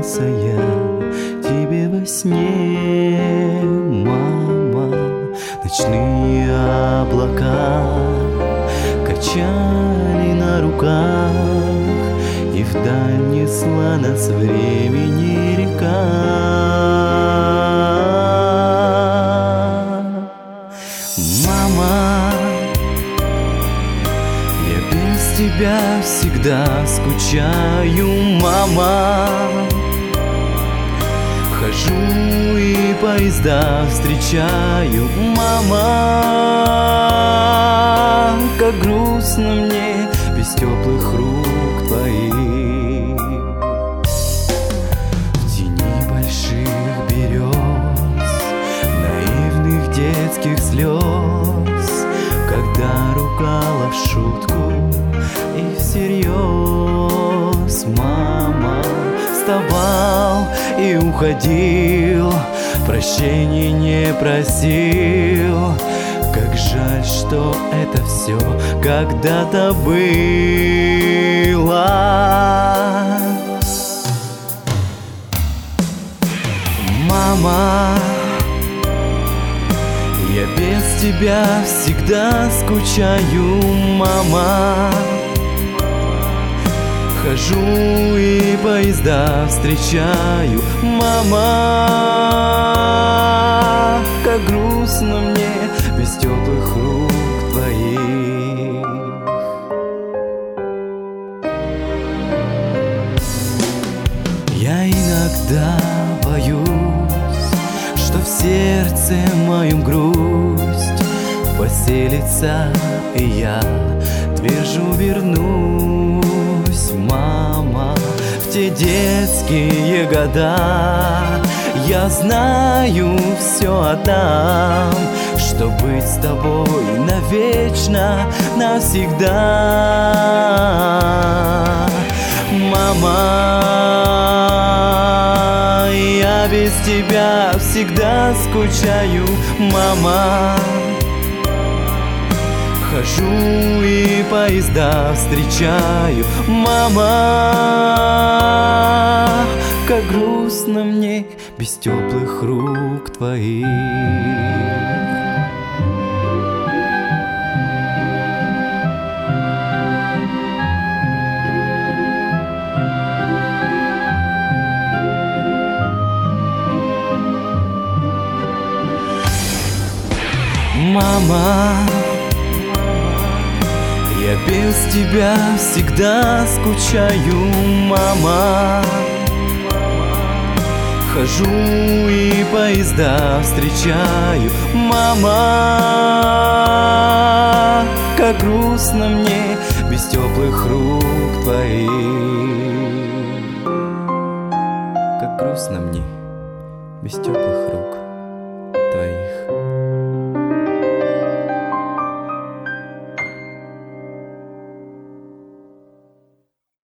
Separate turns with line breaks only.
снился я тебе во сне, мама. Ночные облака качали на руках, и вдаль несла нас времени река. Мама, я без тебя всегда скучаю, мама. Хожу и поезда встречаю, мама. Как грустно мне без теплых рук твоих. В тени больших берез, наивных детских слез, когда ругала в шутку и всерьез, мама. Вставал и уходил, прощения не просил. Как жаль, что это все когда-то было. Мама, я без тебя всегда скучаю, мама. Хожу и поезда встречаю, мама. Как грустно мне без теплых рук твоих. Я иногда боюсь, что в сердце моем грусть поселится, и я твержу вернусь, мама. В те детские года я знаю, все отдам, чтоб быть с тобой навечно, навсегда. Мама, я без тебя всегда скучаю, мама. Хожу и поезда встречаю, мама. Как грустно мне без теплых рук твоих. Мама, я без тебя всегда скучаю, мама. Хожу и поезда встречаю, мама. Как грустно мне без теплых рук твоих. Как грустно мне без теплых рук.